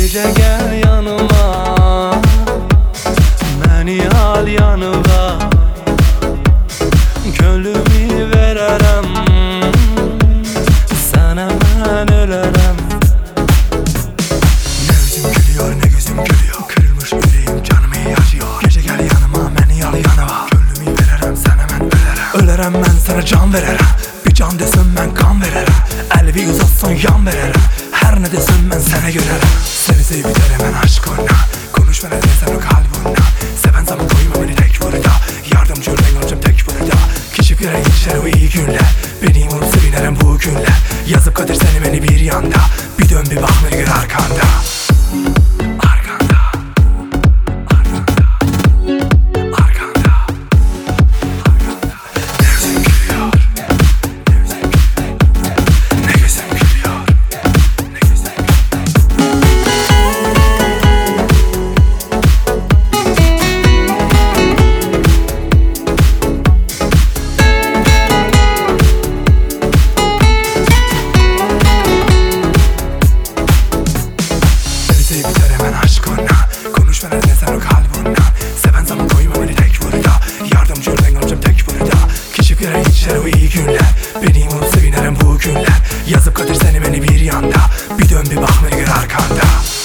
Gece gel yanıma, beni al yanıma. Gönlümü vererem, sana ben ölerem. Ne yüzüm gülüyor ne gözüm gülüyor, kırılmış yüreğim canımı acıyor. Gece gel yanıma beni al yanıma. Gönlümü vererem sana ben ölerem. Ölerem ben sana can vererem. Bir can desin ben kan vererem. El bir uzatsan yan vererem. Her ne desin ben sana görerem. Seni sevip biterim ben aşkına. Konuş bana desen o kalbuna. Seven zaman koyma beni tek burada. Yardımcı örneğin olacağım tek burada. Küçük yere geçer o iyi günler. Beni vurup sevinerim bu günler. Yazıp kadir seni beni bir yanda. Bir dön bir bak beni gör arkanda. Biter hemen aşkına. Konuş bana desen o kalbuna. Seven zaman koyma beni tek burada. Yardımcı örneğin olacağım tek burada. Küçük yere geçer o iyi günler. Beni vurup sevinerim bu günler. Yazıp kadir seni beni bir yanda. Bir dön bir bak beni gör arkanda.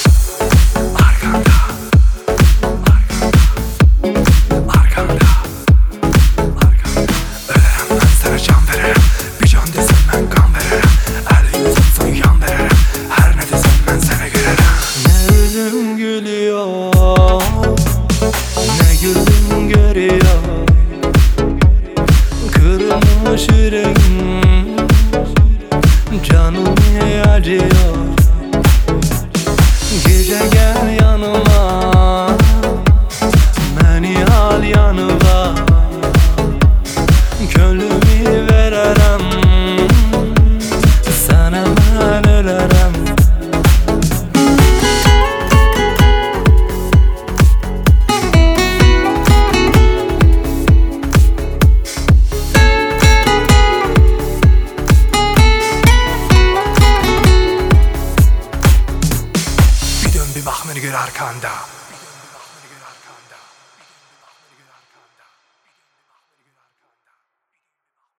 Ölerem ben sana can vererem. Bir can desem ben kan vererem. El uzatsan yan vererem. Her ne desem ben sana görerem. Ne yüzüm gülüyor, ne gözüm görüyor. Kırılmış yüreğim, canımı acıyor. Gece gel yanıma, beni al yanıma. Gönlümü vererem, sana ben ölerem. Bir dön bir bak beni gör arkanda.